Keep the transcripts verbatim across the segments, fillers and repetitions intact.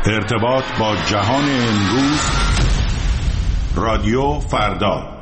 ارتباط با جهان امروز، رادیو فردا.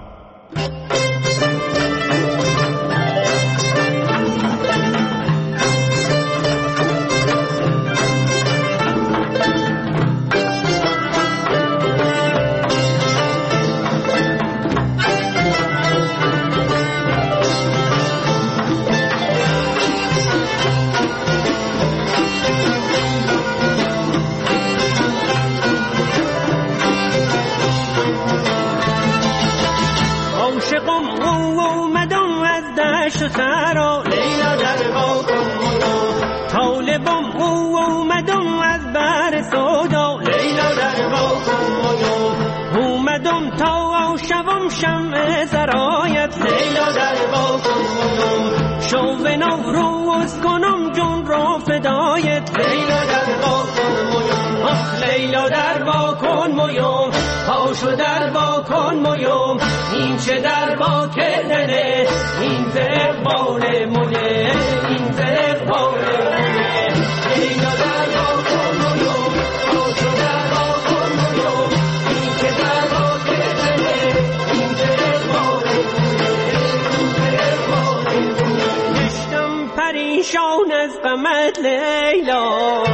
سرا لیلا در باکن طالبم او اومدم از بر سودا لیلا در باکن اومدم تا شوم شمع سرایت لیلا در باکن شو به نوروز کنم جون را فدایت لیلا در باکن آخ لیلا در باکن مویم پاشو در باکن مویم این چه در با کردنه این زرقبال مونه این زرقبال مونه لیلا در باکن مویم پاشو در باکن مویم این چه در با کردنه این زرقبال مونه این زرقبال مونه گشتم پریشان از غمت لیلا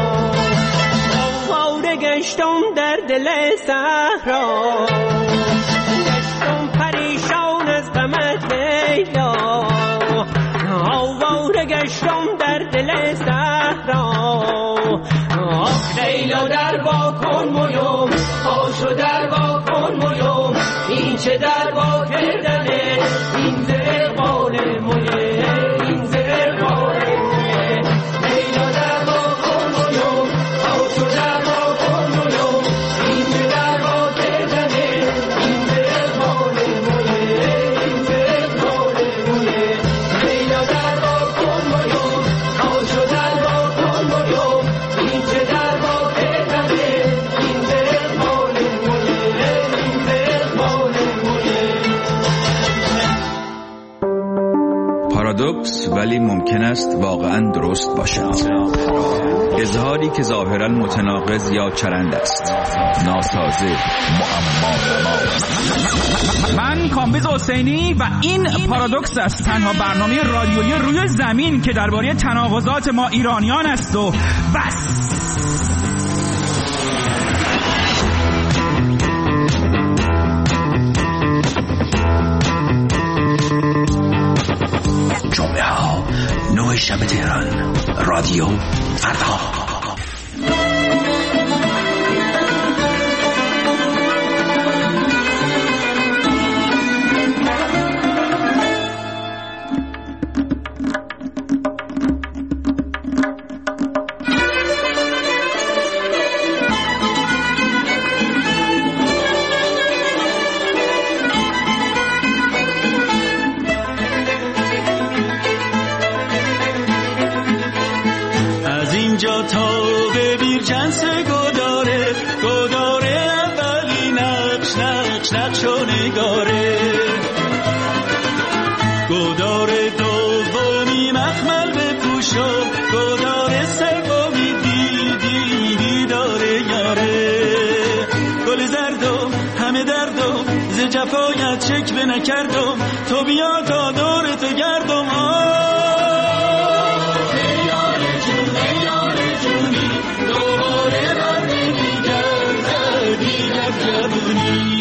آواره گشتم در دل صحرا گشتم پریشان از غمت لیلا آواره گشتم در دل صحرا آخ لیلا در باکن مویم پاشو در باکن مویم این چه در با کردنه این زرقبال مویه این زرقبال مویه لیلا در باکن مویم پاشو در باکن مویم این چه در با کردنه این زرقبال مویه این زرقبال مویه لیلا در باکن مویم پاشو در باکن مویم این چه در با کردنه این زرقبال مویه این زرقبال مویه. پارادوکس ولی ممکن است واقعا درست باشد. اظهاری که ظاهرا متناقض یا چرند است، ناسازه، معما. من کامبیز حسینی و این پارادوکس است، تنها برنامه رادیویی روی زمین که درباره تناقضات ما ایرانیان است و بس. جمعه ها نه شب تهران، رادیو فردا. جفایت چک به نکردم تو بیا تا دور تو گردم یار جون یار جونی دوباره بر نمیگرد دیگر جوونی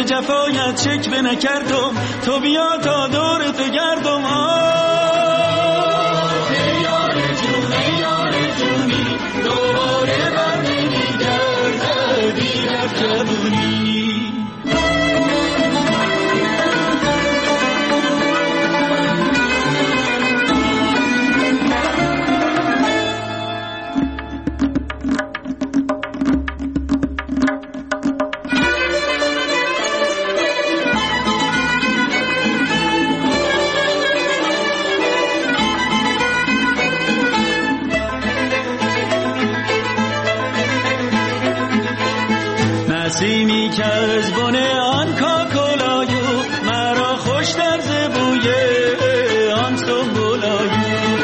جفایت چک به نکردم تو بیا تا دور تو گردم که از بونه آن کاکلایو مرا خوش در زبوی آن سنبولایو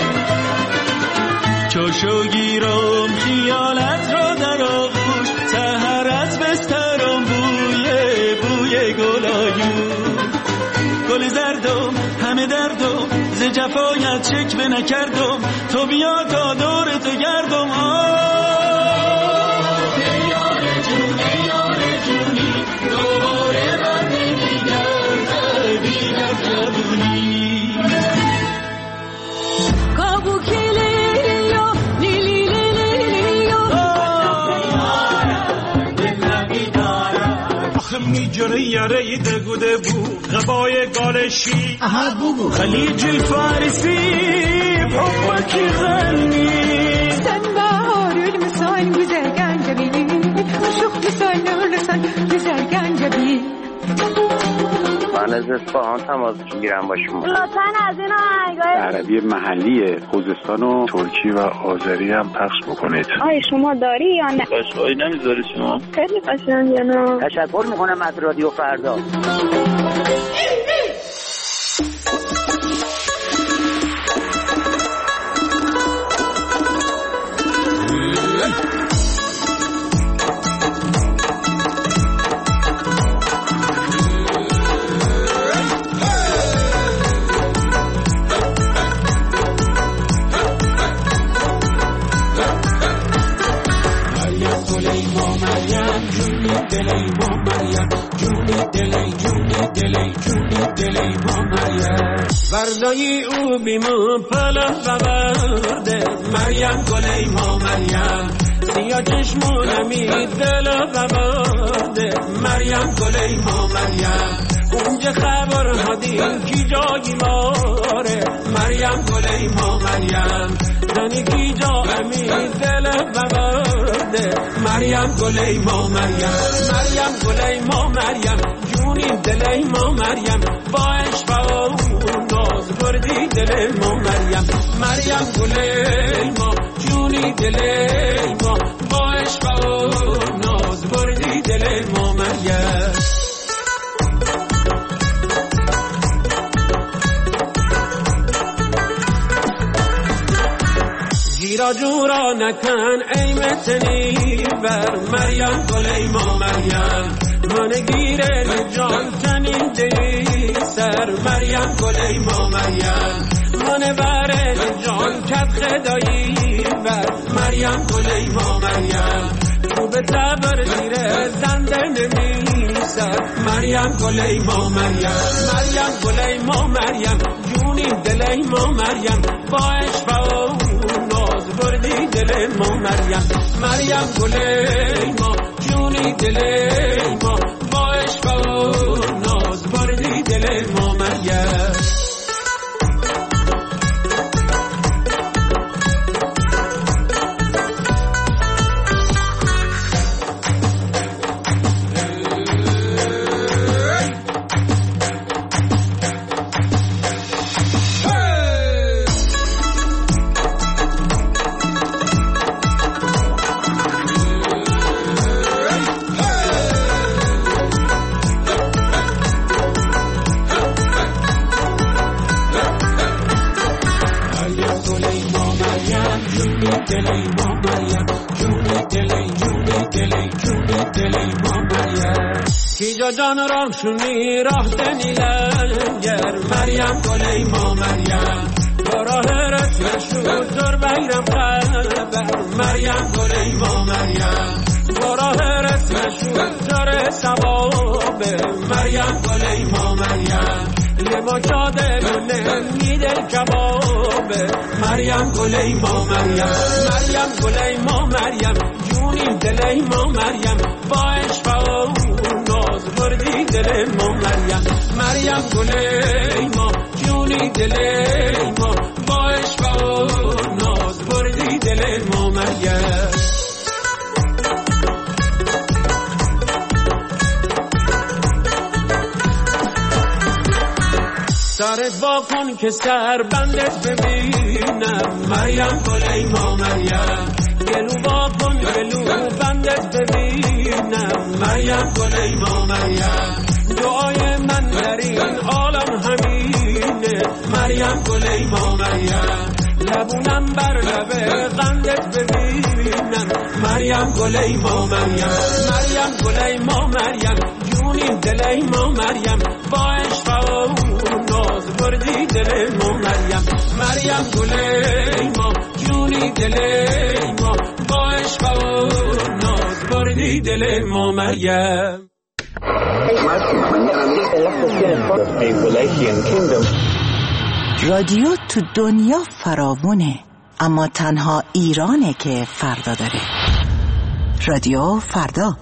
چوشو گیرم خیالت را در آغوش سحر از بسترم بوی بوی گلایو گل زردم همه دردم ز جفایت چک به نکردم تو بیا تا دور تو گردم میجره یاره دگوده بو غبای گالشی خلیج الفارسی حبکی غنی sen baharül misal güzel gencebi aşık misal nurlusan güzel gencebi من از اصفهان تماس میگیرم با شما. لطفاً از این آهنگای عربی محلی خوزستان و ترکی و آذری هم پخش بکنید. آیا شما داری یا نه؟ قشقایی نمیذاری شما؟ خیلی قشنگه نه. تشکر میکنم از رادیو فردا. وردایی او بیمون پلا ببرده مریم گلی ما مریم سیا چشمونمی دلا ببرده مریم گلی ما مریم اونجا خبر هدین کی جایی ماره مریم گلی ما مریم زنی کی جا امی دلا ببرده مریم گلی ما مریم مریم گلی ما مریم جونی دلی ما مریم با عشق و ناز بردی دل ما مریم مریم گلی ما جونی دل ما با عشق و ناز بردی دل ما مریم گیرا جورا نکن ای متنی بر مریم گلی ما مریم من گیره جان تنی دی سر مریم گلی ما مریم من بره جان کت خدایی بر مریم گلی ما مریم تو به تبر زیره زنده نمی سر مریم گلی ما مریم مریم گلی ما مریم جونی دلی ما مریم با عشق و ناز بردی دل ما مریم مریم گلی ما جونی دل ما با عشق و ناز بردی دل ما مریم کیجا جان راه شونی راه دنی لنگر مریم گلی ما مریم براه رسم شد زور بیرم خبر مریم گلی ما مریم براه رسم شد زور سباب مریم گلی ما مریم یه ما چاده بونه میده کباب مریم گلی ما مریم مریم گلی ما مریم جونی دلی ما مریم با عشق و ناز بردی دل ما مریم مریم گلی ما جونی دلی ما با عشق و ناز بردی دل ما مریم سرت با کن که سر بندت ببینم مریم گلی ما مریم گلو با کن گلو بندت ببینم مریم گل ما مریم دعای من در این عالم همینه مریم گل ما مریم لبونم بر لبه قندت ببینم مریم گل ما مریم مریم گل ما مریم جونی دل ما مریم با عشق و ناز بردی دل ما مریم مریم گل ما جونی دل ما با عشق و ناز بردی دل ما مریم. رادیو تو دنیا فراوونه، اما تنها ایرانه که فردا داره. رادیو فردا.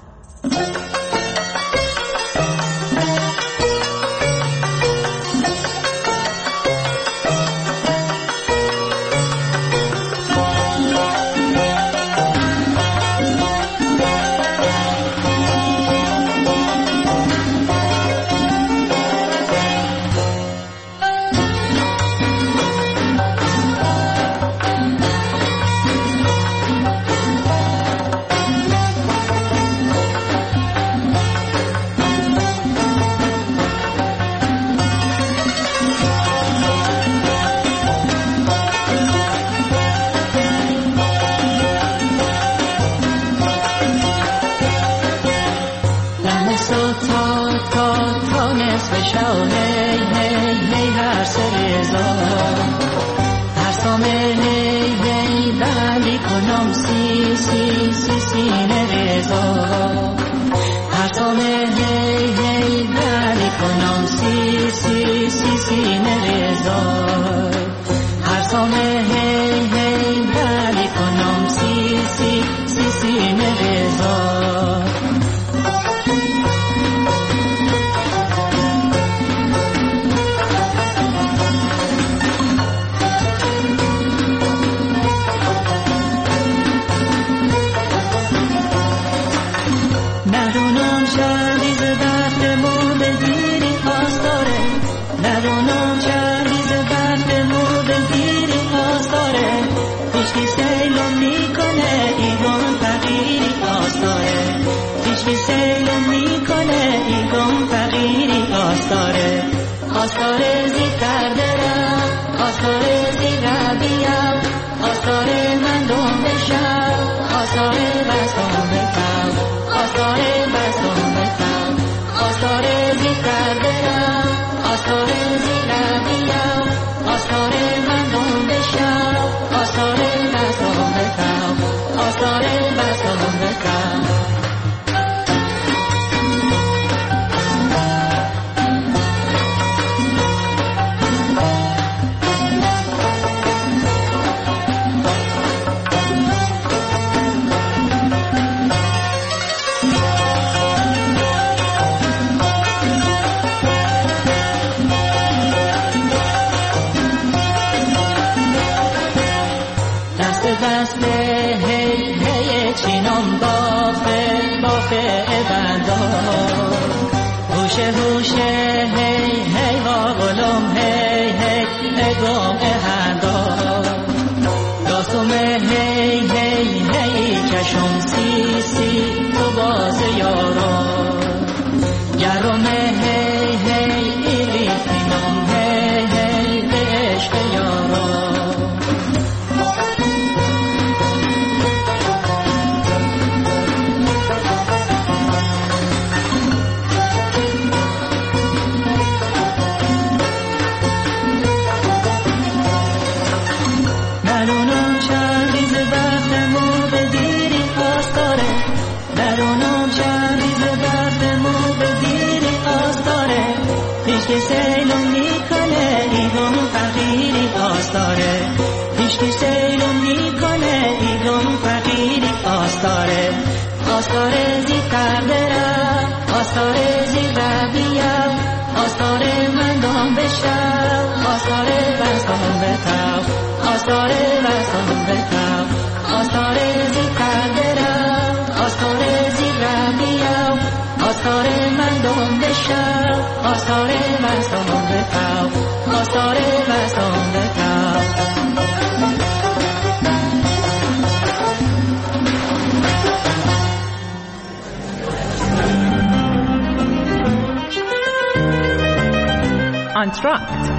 آنتراکت.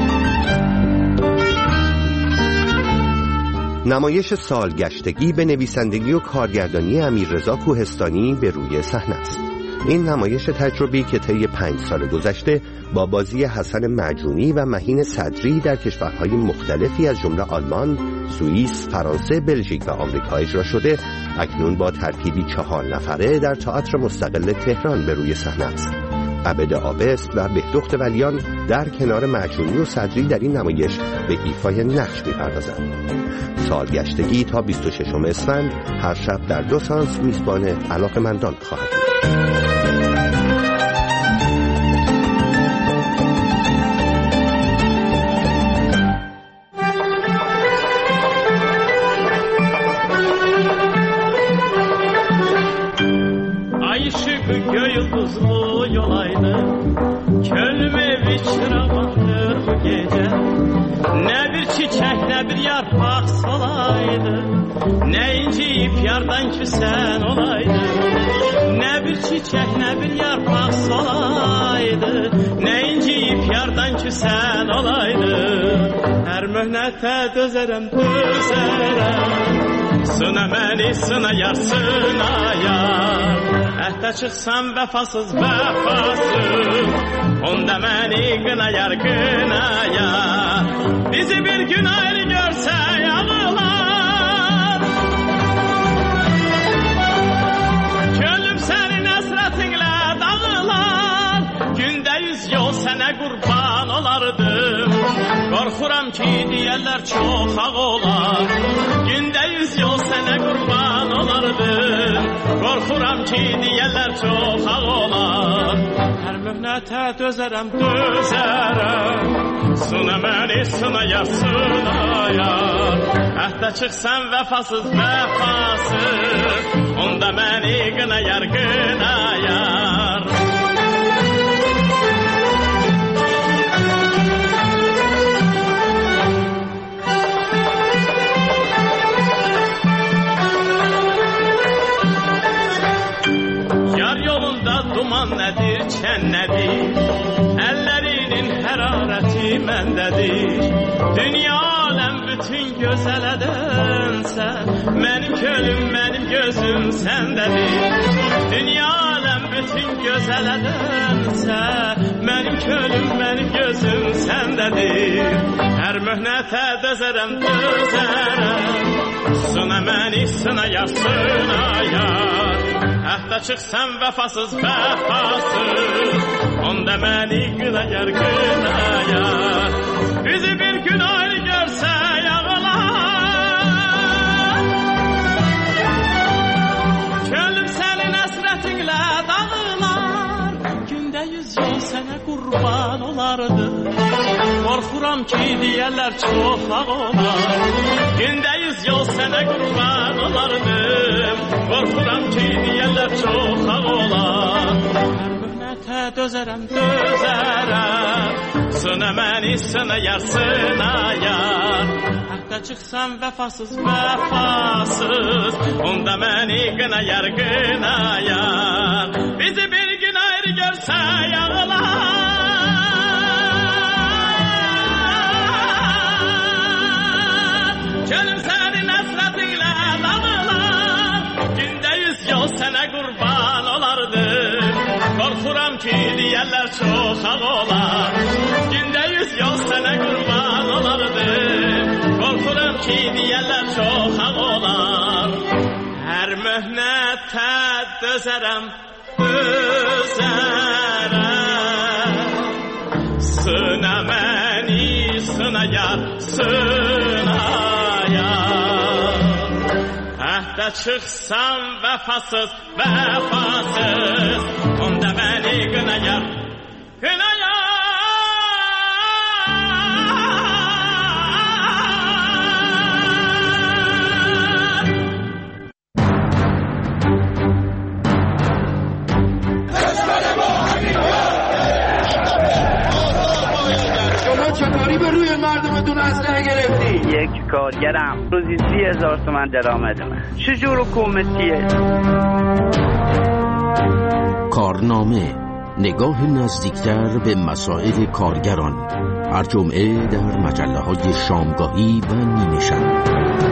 نمایش سالگشتگی به نویسندگی و کارگردانی امیررضا کوهستانی به روی صحنه است. این نمایش تجربی که طی پنج سال گذشته با بازی حسن معجونی و مهین صدری در کشورهای مختلفی از جمله آلمان، سوئیس، فرانسه، بلژیک و آمریکا اجرا شده، اکنون با ترکیبی چهار نفره در تئاتر مستقل تهران به روی صحنه است. عبد آبست و بهدخت ولیان در کنار معجونی و صدری در این نمایش به ایفای نقش می‌پردازند. سالگشتگی تا بیست و ششم اسفند هر شب در دو سانس میزبان علاقه‌مندان خواهد بود. Yıldızlı yolaydı, könlüme bir çırağandır bu gece. Ne bir çiçek ne bir yarpak solaydı, ne inciyip yardan küsen olaydı. Ne bir çiçek ne bir yarpak solaydı, ne inciyip yardan küsen olaydı. Her mühnete dözerem dözerem, sına beni sına yar sına yar. Əhdə çıxsam vəfasız vəfasız, onda məni qınayar qınayar. Bizi bir gün ayrı görsə ağlar, könlüm sənin əsrətinlə dağılar. Gündə yüz yol sənə qurban olardım, qorxuram ki deyərlər çox ağ olar. Gündə yüz yol sənə qurban olardım, qorxuram ki deyərlər çox ağ olar. Hər möhnətə dözərəm, dözərəm, sına məni sınayar, sınayar. Əhdə çıxsam vəfasız, vəfasız, onda məni qınayar, qınayar. Duman nədir, çən nədir, əllərinin hərarəti məndədir. Dünya aləm bütün gözələdənsə, mənim könlüm, mənim gözüm səndədir. Dünya aləm bütün gözələdənsə, mənim könlüm, mənim gözüm səndədir. Hər möhnətə dözərəm, dözərəm, sına məni sınayar, sınayar. Əhdə çıxsam vəfasız, vəfasız, onda məni qınayar, qınayar. Bizi bir gün ayrı görsə ağlar, könlüm sənin əsrətinlə dağılar. Gündə yüz yol sənə qurban olardı, qorxuram ki deyərlər çox ağ olar. Gündə yüz yol sənə qurban olardım, qorxuram ki deyərlər çox ağ olar. Hər möhnətə dözərəm, dözərəm, sına məni sınayar, sınayar. Əhdə çıxsam vəfasız, vəfasız, onda məni qınayar, qınayar. Bizi bir gün ayrı görsə ağlar, könlüm sənin əsrətinlə dağılar. Gündə yüz yol sənə qurban olardım, qorxuram ki deyərlər çox ağ olar. Gündə yüz yol sənə qurban olardım, qorxuram ki deyərlər çox ağ olar. Hər möhnətə dözərəm, dözərəm, sına məni sınayar, sınayar. Əhdə çıxsam vəfasız, vəfasız, onda məni qınayar, qınayar. چطوری به روی مردمتون اسلحه گرفتی؟ یک کارگرم روزی سی هزار تومن درآمدمه. چجور حکومتیه؟ کارنامه نگاه نزدیکتر به مسائل کارگران، هر جمعه در مجله‌های شامگاهی و نیمه شب.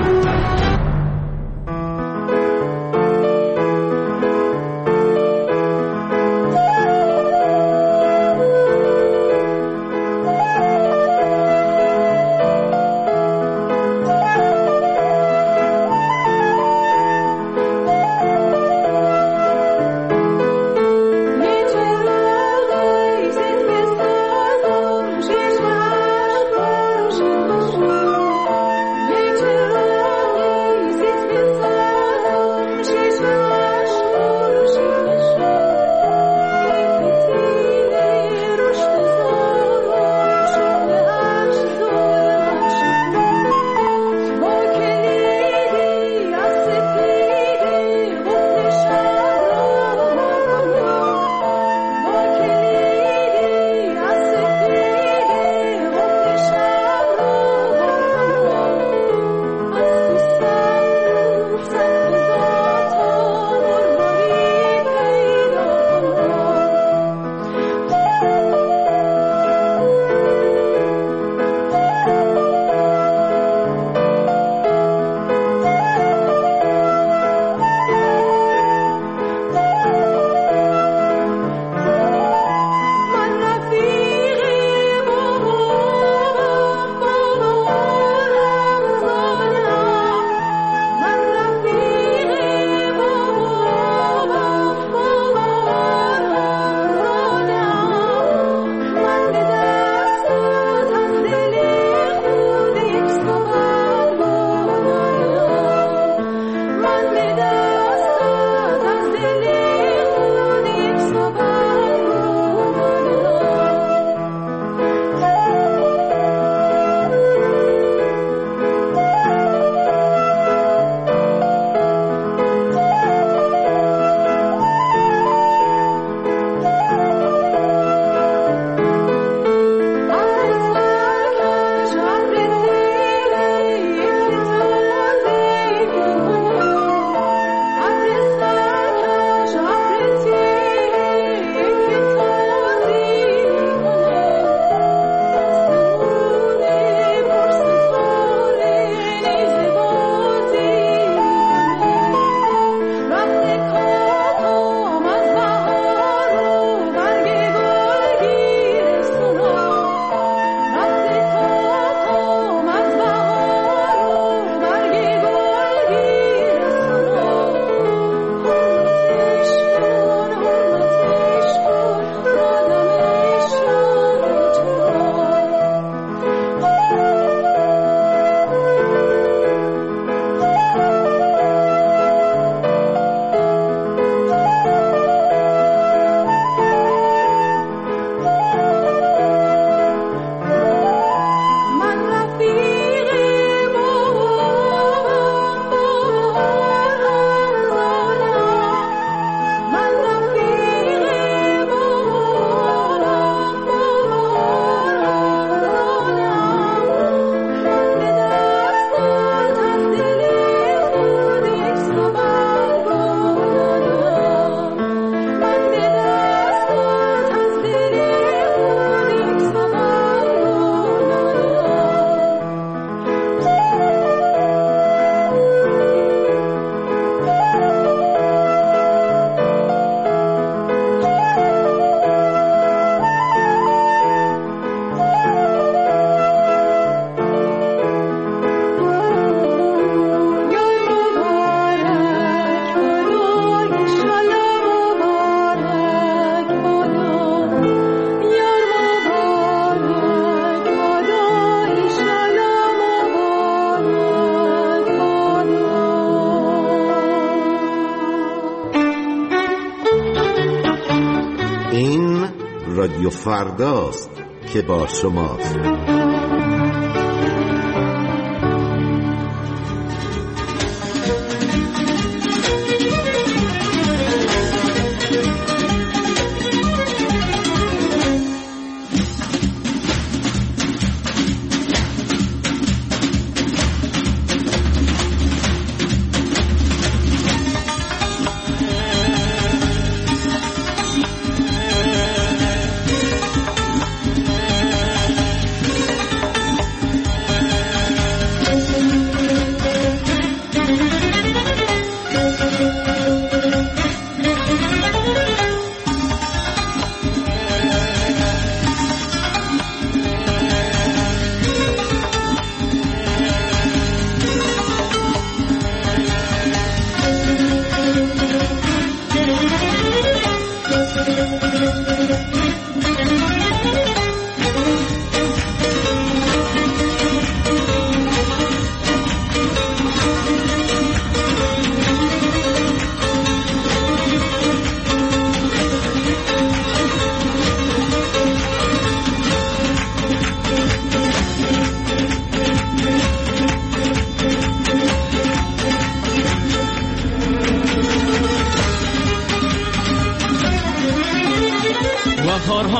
رادیو فرداست که با شماست.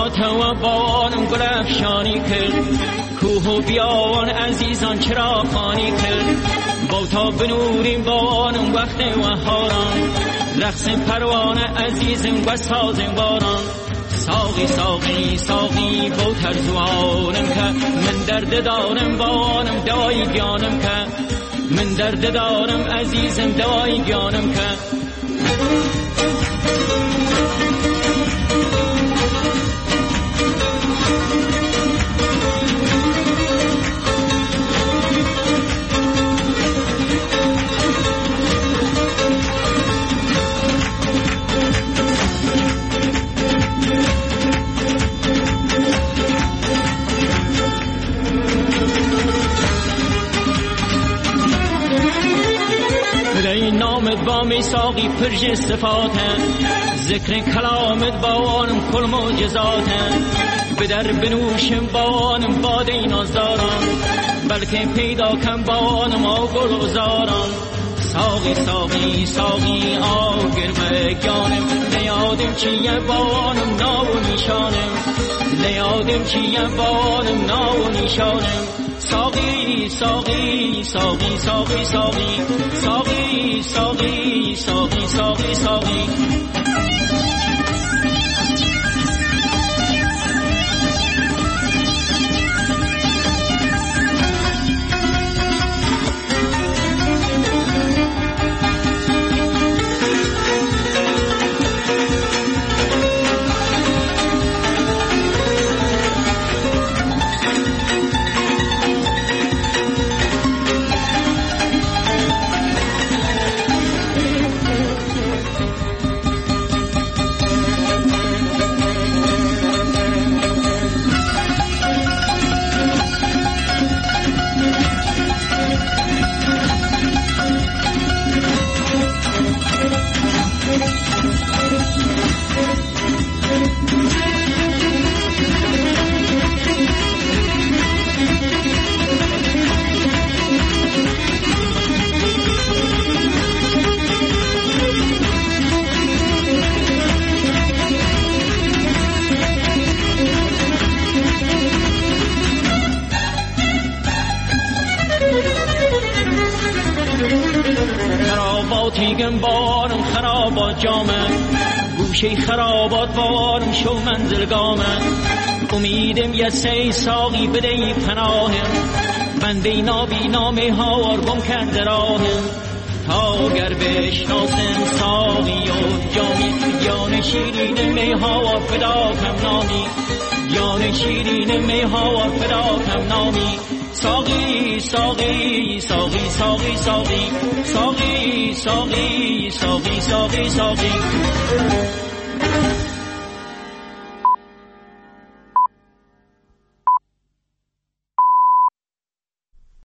تو بانم گل افشانی کرد کوه و بیابان عزیزان چرا خانی کرد با تا بنوریم بانم وقت وهاران رقص پروانه عزیزم و سازم باران ساقی ساقی ساقی با ترزوانم که من درد دارم بانم دوای گیانم که من درد دارم عزیزم دوای گیانم که نامت با می ساقی پرج صفاتن ذکر کلامت با آنم کل معجزاتن به در بنوشم با آنم باده نازداران بلکه پیدا کن با آنم آگل و زاران ساقی ساقی ساقی آگر مگانم نیادم چیه با آنم ناو نیشانم نیادم چیه با آنم ناو نیشانم ساقی ساقی ساقی ساقی ساقی ساقی ساقی ساقی ساقی ساقی خراباتیگم بارم خرابات جامه گوشه خرابات بارم شو منزلگامه امیدم یه سی ساقی بدهی پناهم بنده نابی نام هاوار گم کرده راهم تا گر بشناسم ساقی و جامی یان شیرین می هاوار فدا کم نامی یان شیرین می هاوار فدا کم نامی ساقی ساقی ساقی ساقی ساقی ساقی ساقی ساقی ساقی ساقی